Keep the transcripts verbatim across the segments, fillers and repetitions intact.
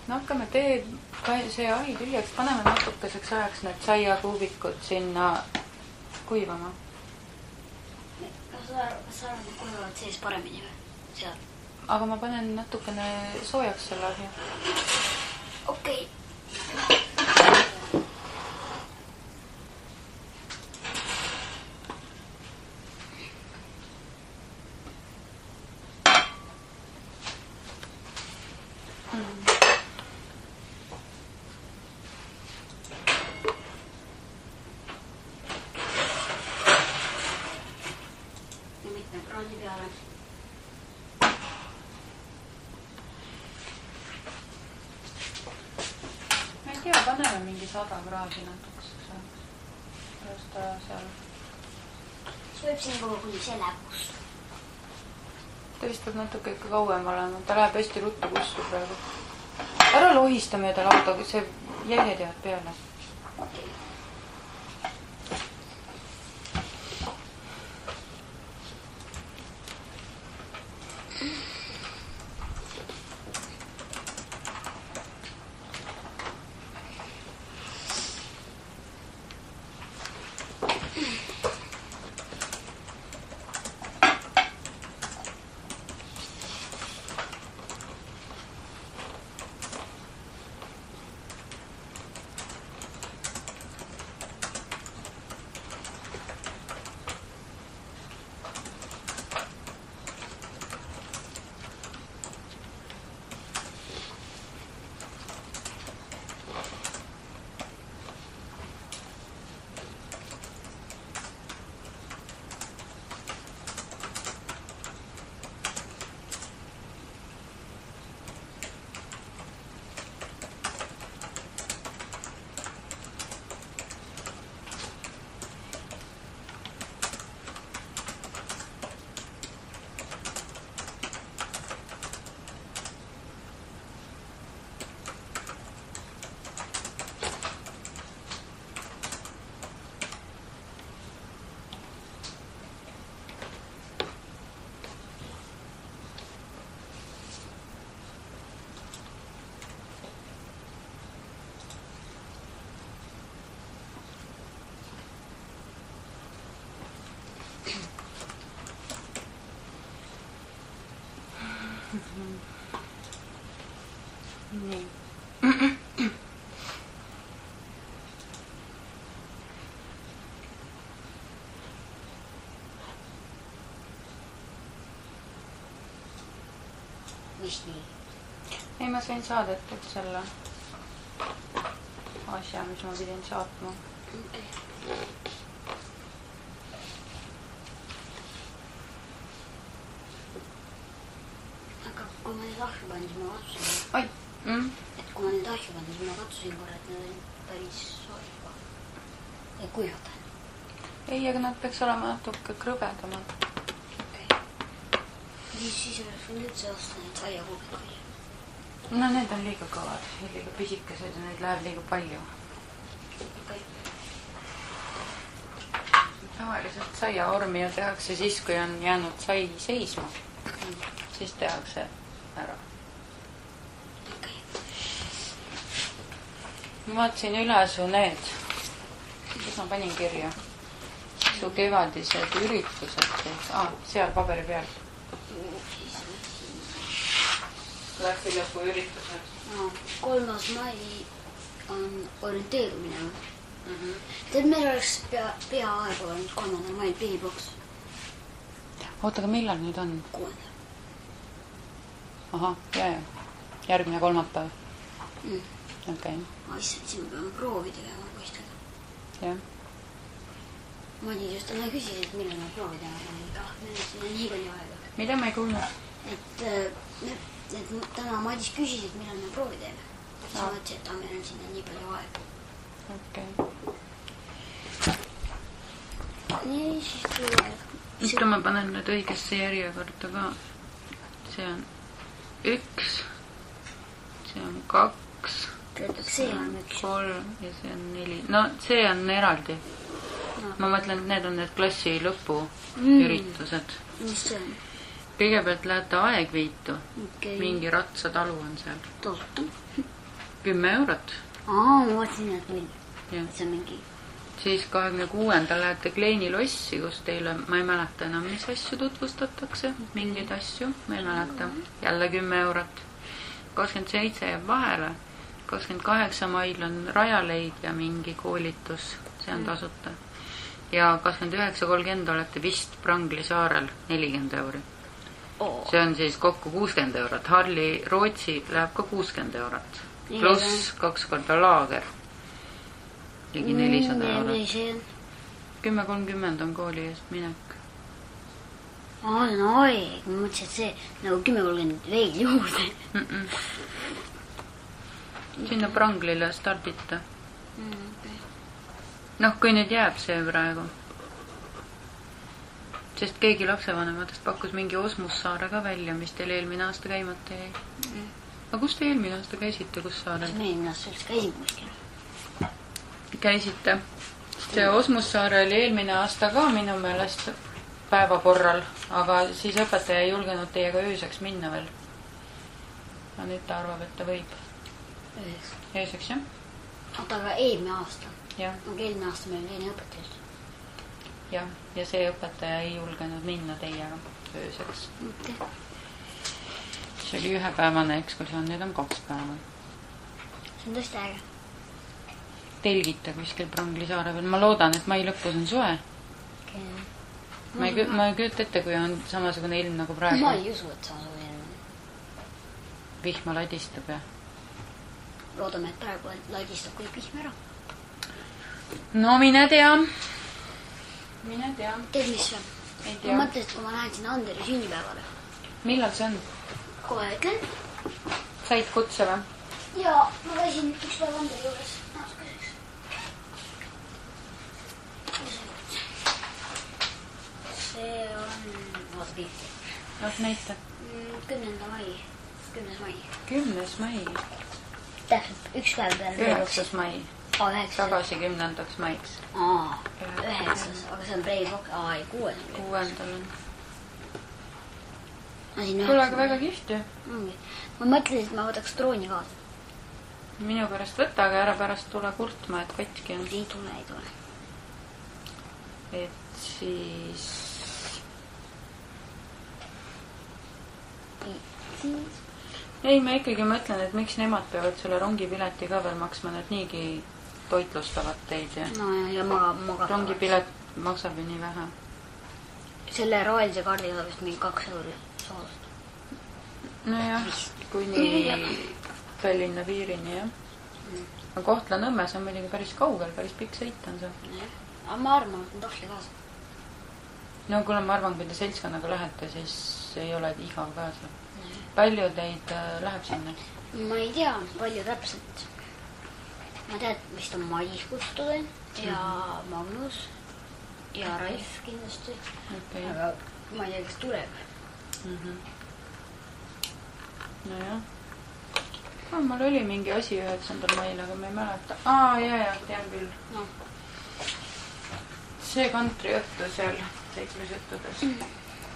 no hakkame teed, see ahi tühjaks, paneme natukeseks ajaks need saiakuubikud sinna kuivama. Kas sa arvad, et kuivavad sees paremini või? Seal? Aga ma panen natukene soojaks selle ahi. Okei. Paneme mingi sada kraadi natukeseks. Just ta seal. See võib siin kogu kuni see läheb kustu. Ta vist peab natuke ikka kauem olema. Ta läheb hästi ruttu kustu praegu. Ära lohista mööda lauda, see jäljed jäävad peale. Okay. Nii. Mis nii? Ei, ma sain saadetud selle asja, mis ma pidin saatma. Okay. Aga kui ma nüüd ahju panin, siis ma katsusin. Oi! Mm? Et kui ma nüüd ahju panin, siis ma katsusin korra, et need on päris sooriga. Ja kuivata. Ei, aga nad peaks olema natuke krõbedamad. Okay. Siis, siis oleks võinud üldse osta neid saiakuubid või? No need on liiga kõvad, liiga pisikesed ja neid läheb liiga palju. Okay. Tavaliselt saiaormi ju tehakse siis, kui on jäänud sai seisma. Mm. Siis tehakse ära. Okay. Ma vaatasin üle su need, kus ma panin kirja. Su kevadised üritused siis. Ah, seal paberi peal. Läksid lõpu üritused. No, kolmas mai on orienteerumine. Mm-hmm. Tead, meil oleks pea, pea aegu olnud kolmandal mail pihiboks. Oota, aga millal nüüd on? Kuuendal. Aha, jaa, jaa. Järgmine kolmapäev. Mm. Okei. Okay. Ma issand, siin me peame proovi tegema poistega. Jah. Madi just täna küsis, et millal me proovi tegema. Ah, meil on sinna nii palju aega. Mida ma ei kuulnud? Et, et, et täna Madis küsis, et millal me proovi teeme. Siis ma mõtlesin, et ah, meil on sinna nii palju aega. Okei. Nii, siis tuli aeg. Nüüd ma panen need õigesse järjekorda ka. See on üks, see on kaks, see on üks. Kolm ja see on neli. No see on eraldi. No. Ma mõtlen, et need on need klassi lõpu mm. üritused. Mis see on? Kõigepealt lähete Aegviitu. Okay. Mingi ratsatalu on seal. Toota. kümme eurot. aa, ma mõtlesin, et null. Jah. see on mingi... Siis kahekümne kuuendal lähete Kleini lossi, kus teile, ma ei mäleta enam, mis asju tutvustatakse, mingeid asju, ma ei mäleta. Jälle kümme eurot. kakskümmend seitse jääb vahele. kakskümmend kaheksa mail on Rajaleid ja mingi koolitus, see on tasuta. Ja kakskümmend üheksa kolmkümmend olete vist Prangli saarel, nelikümmend euri. Oh. See on siis kokku kuuskümmend eurot. Harli Rootsi läheb ka kuuskümmend eurot. Pluss kaks korda laager. Ligi nelisada eurot. kümme kolmkümmend on kooli eest minek. aa, see on aeg. Ma mõtlesin, et see nagu kümme kolmkümmend veel juurde. Mm -mm. Sinna Pranglile stardita. Mm, okay. Noh, kui nüüd jääb see praegu. Sest keegi lapsevanematest pakkus mingi Osmussaare ka välja, mis teil eelmine aasta käimata jäi. Mm. Aga kus te eelmine aasta käisite, kus saarel? Ma eelmine aasta üldse käisin kuskil. Käisite. See Osmussaare oli eelmine aasta ka minu meelest päevakorral, aga siis õpetaja ei julgenud teiega ööseks minna veel. Ja nüüd ta arvab, et ta võib. Ööseks. Ööseks, jah? Oota, aga eelmine aasta. Jah. Aga eelmine aasta meil oli teine õpetajast. Jah, ja see õpetaja ei julgenud minna teiega ööseks. Mitte. See oli ühepäevane ekskursioon, nüüd on kaks päeva. See on tõesti äge. Telgite kuskil Prangli saare peal. Ma loodan, et mai lõpus on soe. Okay. Ma ei, ma ei küült ette, kui on samasugune ilm nagu praegu. Ma ei usu, et samasugune ilm. Vihma ladistab ja... Loodame, et praegu ladistab kui vihm ära. No mine tea. Mine tea. Teed mis või? Ei tea. Ma mõtlesin, et kui ma lähen sinna Anderi sünnipäevale. Millal see on? Kohe ütlen. Said kutse või? Jaa, ma käisin üks päev Anderi juures. See on... Vaata pilti. Noh, näita. Kümnenda mai. Kümnes mai. Kümnes mai. Täpselt üks päev peale. Üheksas mai. Aa, üheksas. Tagasi kümnendaks maiks. Aa, üheksas. Aga see on Breivik. Aa, ei, kuues. Kuuendal on. Kuule, aga väga kihvt ju. Ma mõtlesin, et ma võtaks drooni kaasa. Minu pärast võtta, aga ära pärast tule kurtma, et katki on. Ei tule, ei tule. Et siis... Siis... Ei, ma ikkagi mõtlen, et miks nemad peavad selle rongipileti ka veel maksma, need niigi toitlustavad teid ja... No ja, ja ma, ma rongipilet maksab ju nii vähe. Selle rohelise kaardiga vist mingi kaks euri soodust. Nojah, kuni Tallinna piirini, jah. Aga Kohtla-Nõmmes on muidugi päris kaugel, päris pikk sõit on see. Aga ma arvan, et on tohli kaasa. No kuule, ma arvan, kui te seltskonnaga lähete, siis ei ole igav kaasa. Palju teid läheb sinna? Ma ei tea, palju täpselt. Ma tean, et vist on Madis Kustude ja Magnus ja Raif kindlasti. Okay. Aga ma ei tea, kes tuleb. Mm-hmm. No jah. No, mul oli mingi asi üheksandal mail, aga ma ei mäleta. Aa, jaa, jaa, tean küll. No. See kantriõttu seal seiklusjuttudes. Mm.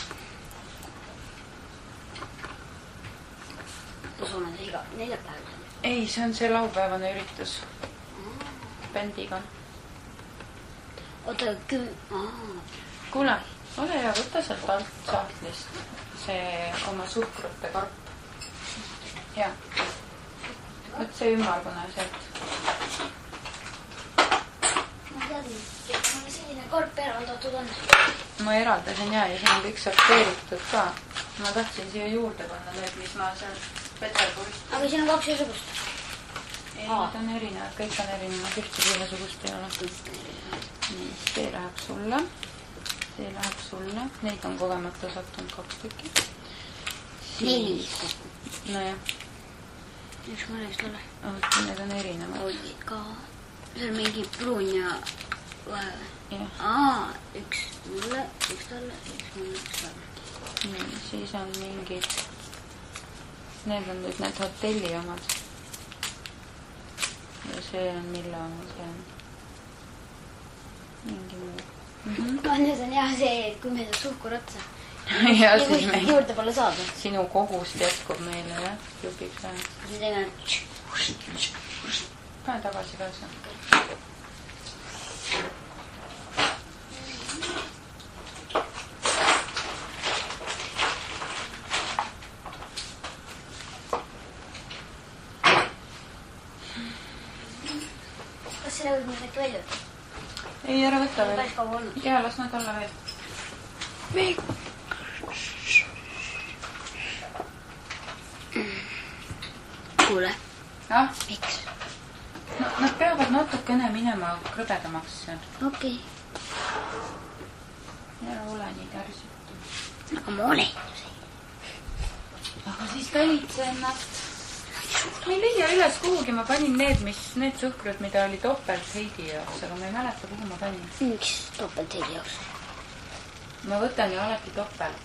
Usun, et iga neljapäev. Ei, see on see laupäevane üritus. Mm. Bändiga. Oota, küll... Aa. Kuule, ole hea, võta sealt alt sahtlist see oma suhkrute karp. Jaa. Võt see ümmargune sealt. Ma teadin, et mulle selline karp eraldatud on. Ma eraldasin jaa ja siin on kõik sorteeritud ka. Ma tahtsin siia juurde panna need, mis ma seal Peterburist. Aga siin on kaks ühesugust. Ei, need on erinevad, kõik on erinevad, ühtegi ühesugust ei ole. Nii, see läheb sulle. See läheb sulle. Neid on kogemata sattunud kaks tükki. Neli. No jah. Üks mõne vist ole. Oot, need on erinevad. Oli ka. See on mingi pruun ja vahe. Jah. Aa, üks mulle, üks talle, üks mulle, üks talle. Nii, siis on mingid... Need on nüüd need hotelli omad. Ja see on mille oma, see on... Mingi muu. Mm-hmm. No, nüüd on jah see, kui meil on suhkur otsa. Ja siis me... Juurde pole saada. Sinu kogust jätkub meile, jah? Jupib see. See teeme... pane tagasi kaasa. Kas selle võib nüüd välja võtta? Ei, ära võtta veel. Päris kaua olnud. Ja, las nad olla veel. Veel. Kuule. Ah? Miks? No, nad peavad natukene minema krõbedamaks seal. Okei. Ära ole nii tärsitu. Aga ma olen ju see. Aga siis talitse ennast. Ma ei leia üles kuhugi, ma panin need, mis, need suhkrud, mida oli topelt Heidi jaoks, aga ma ei mäleta, kuhu ma panin. Miks topelt Heidi jaoks? Ma võtan ju alati topelt.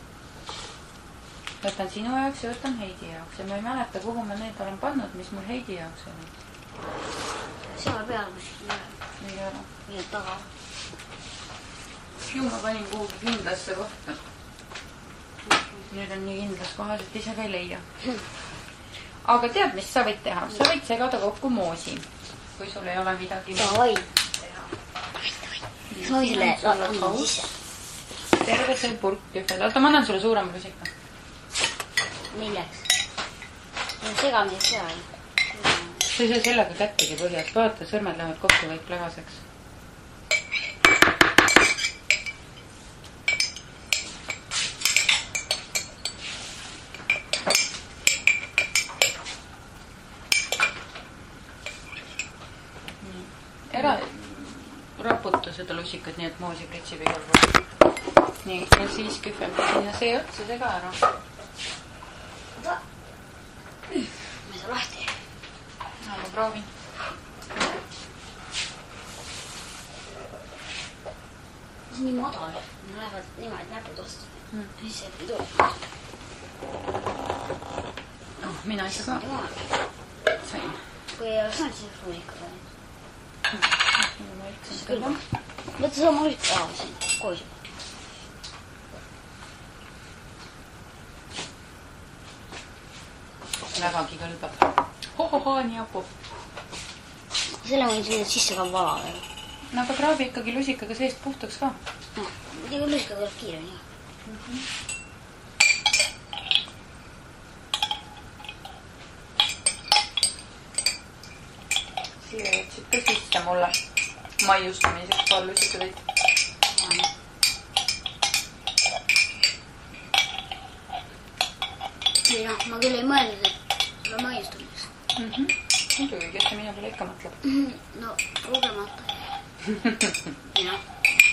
Võtan sinu jaoks ja võtan Heidi jaoks ja ma ei mäleta, kuhu ma need olen pannud, mis mul Heidi jaoks oli. Seal peal kuskil üle. Ei ole. Või taga. Ju ma panin kuhugi kindlasse kohta. Nüüd on nii kindlas kohas, et ise ka ei leia. Aga tead, mis sa võid teha? Sa võid segada kokku moosi, kui sul ei ole midagi. Davai. Ma võin selle annan sisse. Terve see purk tühvel. Oota, ma annan sulle suurema lusika. Milleks? Segamiseks hea. Sa ei saa sellega kättegi põhjast. Vaata, sõrmed lähevad kokku kõik lägaseks. Ära raputa seda lusikat, nii et moosi pritsib igal pool. Nii, ja siis kühvemda sinna see otsa sega ära. Ma ei saa lahti. No, ma proovin. See on nii madal. Nad lähevad niimoodi näpud osta. Siis see ei tule. Oh, mina ikka ka. Sain. Kui ei ole saanud, siis on ikka saanud. Küll. Võtta sama üht taha siin, koos. Vägagi kõlbab. Hohoho, nii apu. Selle võin sinna sisse ka vala veel. No aga kraabi ikkagi lusikaga seest puhtaks ka. No, muidugi lusikaga tuleb kiiremini. Siia jätsid ka sisse mulle maiustamiseks paar lusikadeid. Ei noh, ma küll ei mõelnud, et sulle maiustamiseks. Muidugi, kes see minu peale ikka mõtleb? No, kogemata. Ei noh.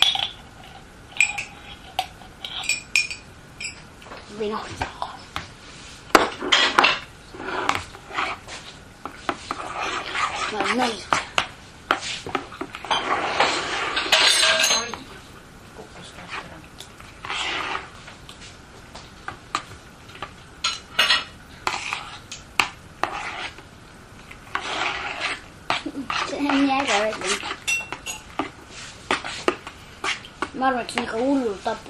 Või noh. Ma olen nõus. Oi, kukkus käest ära. See on nii äge välja. Ma arvan, et see on ikka hullult tapu.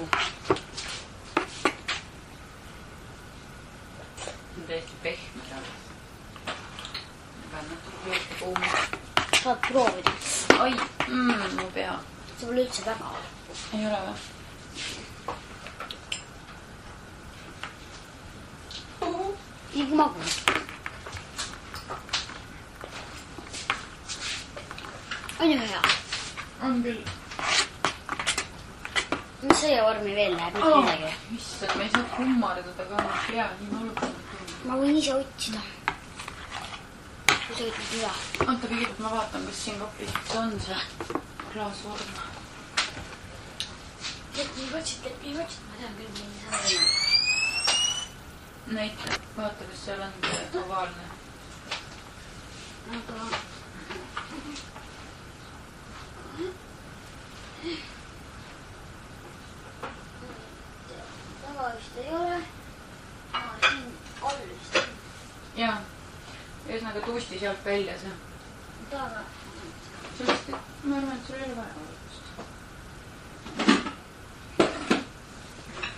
See on täiesti pehme taas. Aga natuke juurde kuumi. Saad proovida. Oi, mm, mu pea. See pole üldse väga. Ei ole või? Nii magus. On ju hea? On küll. Mis sõia vormi veel läheb? Mitte Oh, midagi. issand, ma ei saa kummardada ka oma pea nii mõlutanud. Ma võin ise otsida. Kui sa ütled mida. Oota, kõigepealt ma vaatan, kas siin kapis on see klaasvorm. Tead, nii võtsid, nii võtsid. Ma tean küll, milline see on. Näita, vaata, kas seal on see ovaalne. Aga... Taga vist ei ole. Aa, siin all vist. Jaa, ühesõnaga tuusti sealt välja see. Taga. Sellest, et ma arvan, et sul ei ole vaja võtust.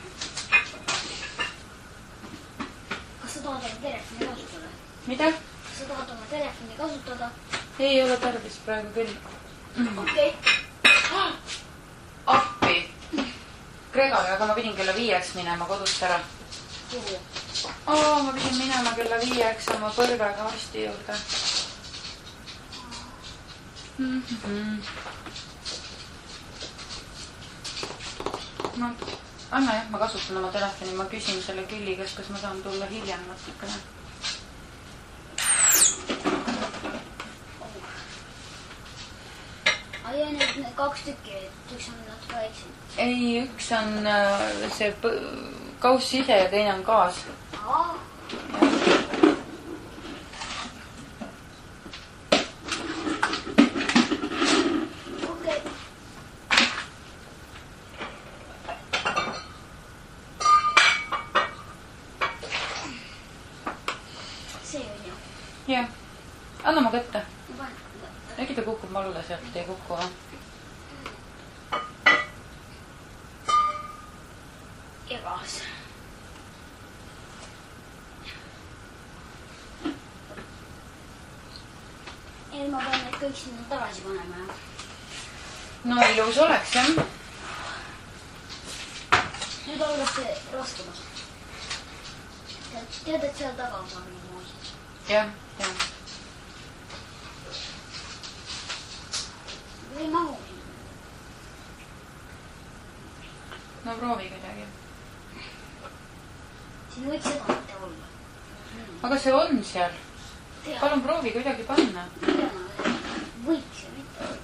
Kas sa tahad aga telefoni kasutada? Mida? Kas sa tahad oma telefoni kasutada? Ei ole tarvis praegu küll. Okei. Appi. Gregori, aga ma pidin kella viieks minema kodust ära. Kuhu? Oo, ma pidin minema kella viieks oma põrvega arsti juurde. Mm-hmm. No, anna jah, ma kasutan oma telefoni. Ma küsin selle külli, kas, kas ma saan tulla hiljem natukene. Ai, need, need kaks tükki, et üks on natuke väiksem. Ei, üks on see kauss ise ja teine on gaas. Aa. Okei. See on ju. Jah. Anna ma kätte. Ma panen. Äkki ta kukub alla sealt, ei kuku, või? Ja gaas. Ei, ma pean need kõik sinna tagasi panema. No ilus oleks, jah? Nüüd algas see raskemas. Tead, et seal taga on saanud moos. Jah, jah. Ei mahu. No proovi kuidagi. Siin võiks seda mitte olla. Aga see on seal. Palun proovi kuidagi panna. Võiks ja mitte olla.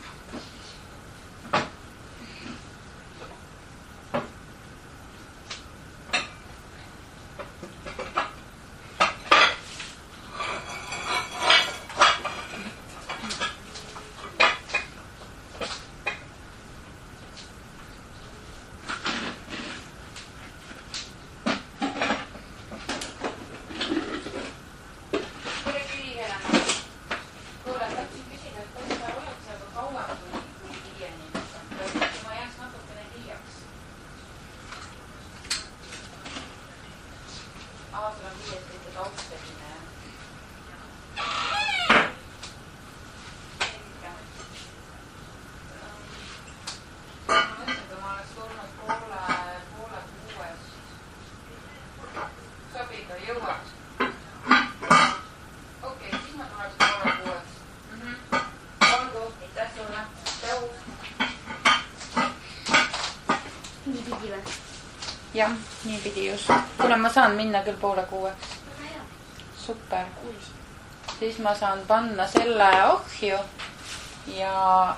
Jah, nii pidi just. Kuule, ma saan minna küll poole kuueks. Super. Siis ma saan panna selle ohju ja...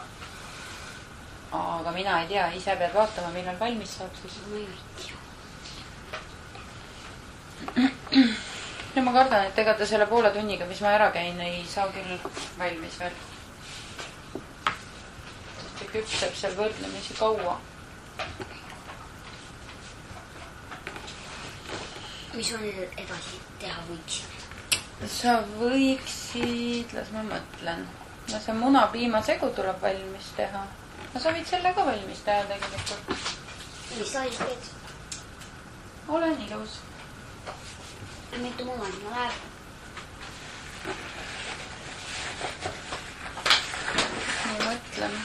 Aga mina ei tea, ise pead vaatama, millal valmis saab siis. Ja ma kardan, et ega ta selle poole tunniga, mis ma ära käin, ei saa küll valmis veel. See küpseb seal võrdlemisi kaua. Mis on edasi teha võiks? Sa võiksid, las ma mõtlen. No see munapiimasegu tuleb valmis teha. No sa võid selle ka valmis teha tegelikult. Mis sa siis teed? Olen ilus. Mitu muna sinna läheb? Ma mõtlen.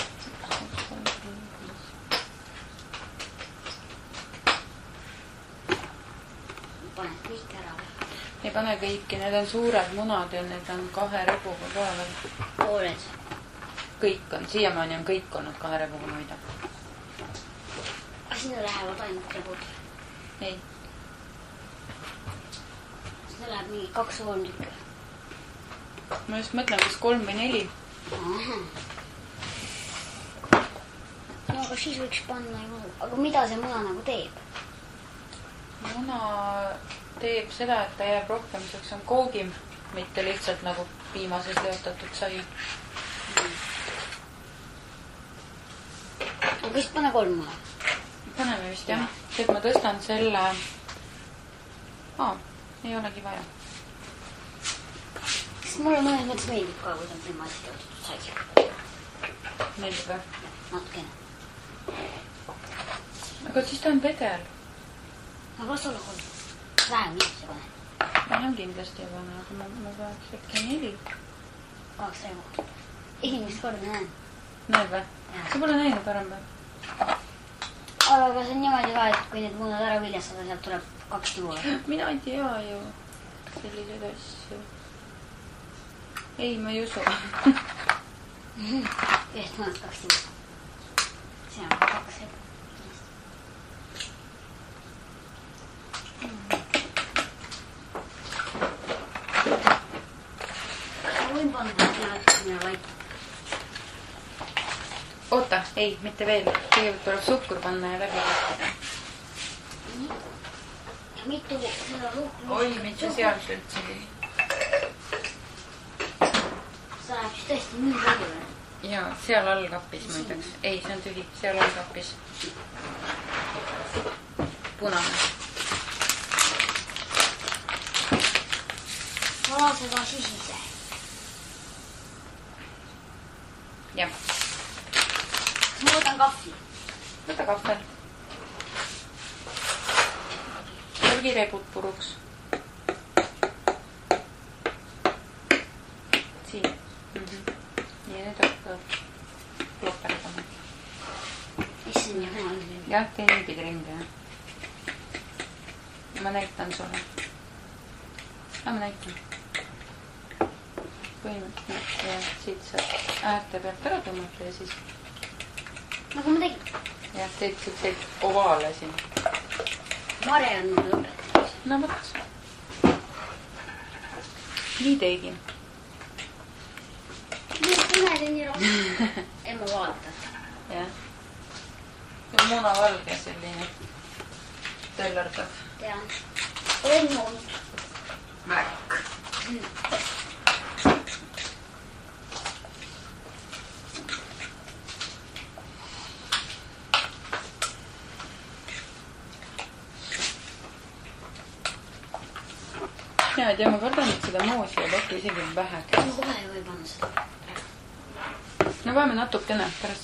Paned kõik ära või? Ei pane kõiki, need on suured munad ja need on kahe rebuga ka veel. Pooled? Kõik on, siiamaani on kõik olnud kahe rebuga muida. Aga sinna lähevad ainult rebud? Ei. Sinna läheb mingi kaks kolm tükki? Ma just mõtlen, kas kolm või neli. Aha. No aga siis võiks panna ju. Aga mida see muna nagu teeb? Muna teeb seda, et ta jääb rohkem, selleks on koogim, mitte lihtsalt nagu piimases leotatud sai. Aga vist pane kolm muna? Paneme vist jah. Et ma tõstan selle... Aa, ei olegi vaja. Kas mulle mõnes mõttes meeldib ka, kui ta on piimases leotatud sai? Meeldib või? Natukene. Aga siis ta on vedel. Aga las olla kolm. Vähem lihtsalt pane. vähem kindlasti ei pane, aga ma, ma peaks äkki neli. Kaks ego. Esimest korda näen. Näed või? Sa pole näinud varem või? Aga see on niimoodi ka, et kui need muunad ära viljastada, sealt tuleb kaks tibu. Mina ei tea ju selliseid asju. Ei, ma ei usu. Ühest muunad kaks tibu. See on kaks ego. Ma võin panna, et mina laita. Oota, ei, mitte veel. Kõigepealt tuleb suhkur panna ja läbi võtta. Ja mitu seda suhkur... Oi, mitte seal üldse ei. Sa läheb siis tõesti nii palju või? Jaa, seal all kapis muideks. Ei, see on tühi. Seal all kapis. Punane. Valasega sisise. Jah. Ma võtan kahvi. Võta kahvel. Järgi rebud puruks. Siin. Mm-hmm. Nii, nüüd hakkavad kloperdama. Issand, jah, ma olen. Jah, tee niipidi ringi. Ma näitan sulle. Ah, ma näitan. Põhimõtteliselt ja siit saab äärte pealt ära tõmmata ja siis... Nagu ma tegin. Jah, teed siukseid ovaale siin. Mare on mul lõpetamas. No võts. Nii tegin. Nii tunned nii rohkem. Ema vaatad. Jah. See on munavalge selline töllerdav. Tean. Olen olnud. Värk. Ja, et ja ma kardan, et seda moosi jääb äkki isegi väheks. Ma kohe ei või panna seda. No peame natukene pärast